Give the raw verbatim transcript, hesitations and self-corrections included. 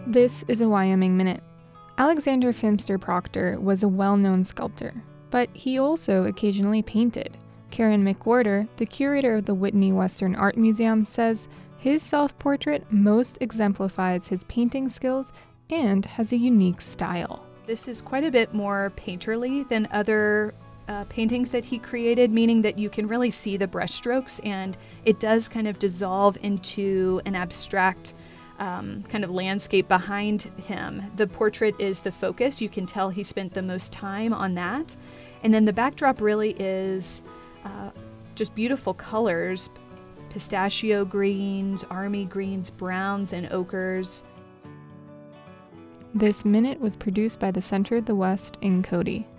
This is a Wyoming Minute. Alexander Phimster Proctor was a well-known sculptor, but he also occasionally painted. Karen McWhorter, the curator of the Whitney Western Art Museum, says his self-portrait most exemplifies his painting skills and has a unique style. This is quite a bit more painterly than other uh, paintings that he created, meaning that you can really see the brushstrokes and it does kind of dissolve into an abstract Um, kind of landscape behind him. The portrait is the focus. You can tell he spent the most time on that. And then the backdrop really is uh, just beautiful colors, pistachio greens, army greens, browns, and ochres. This minute was produced by the Center of the West in Cody.